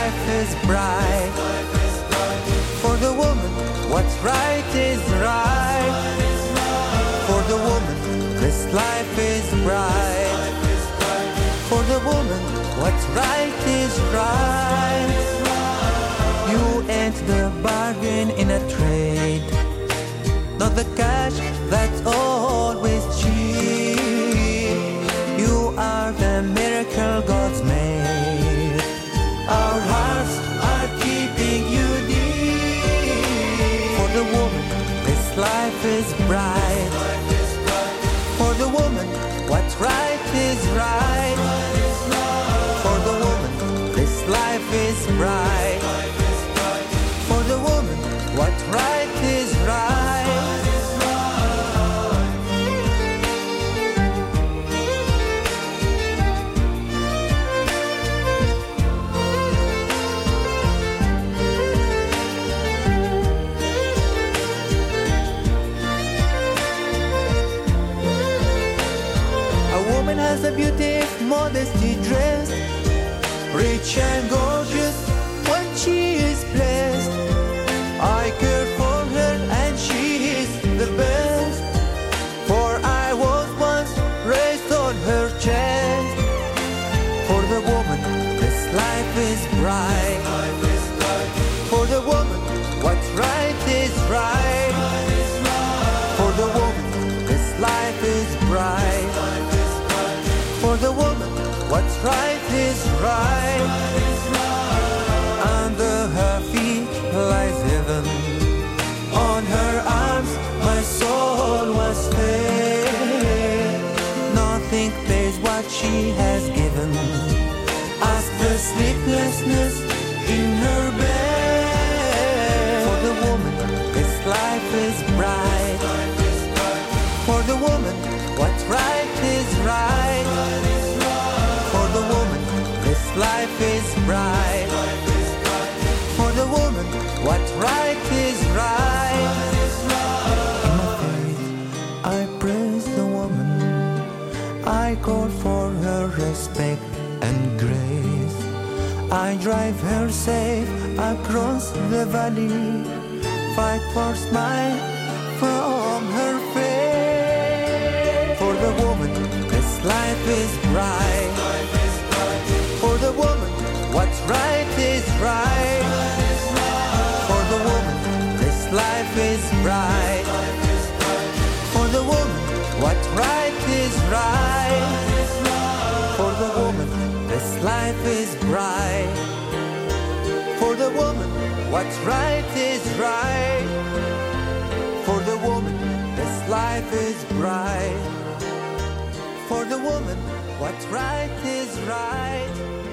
life is bright. For the woman, what's right is right. For the woman, this life is bright. For the woman, what's right is right. You ain't the bargain in a trade, not the cash that's always cheap. You are the miracle God's made. Our hearts are keeping you dear. For the woman, this life is bright. For the woman, what's right is right. For the woman, this life is bright. For the woman, what's right is right. A woman has a beauty if modesty dressed, rich and gorgeous when she is blessed. I care for her and she is the best, for I was once raised on her chest. For the woman, this life is bright. For the woman, what's right is right. For the woman, this life is bright. For the woman, what's right is right. Under her feet lies heaven. On her arms my soul was fed. Nothing pays what she has given. Ask the sleeplessness in her bed. For the woman, this life is bright. For the woman, what's right is right. For the woman, this life is bright. For the woman, what's right is right. In my faith, I praise the woman. I call for her respect and grace. I drive her safe across the valley. Fight for smile from her face. For the woman, this life is bright. For the woman, what's right is right. For the woman, this life is bright. For the woman, what's right is right. For the woman, this life is bright. For the woman, what's right is right. For the woman, this life is bright. For the woman, what's right is right.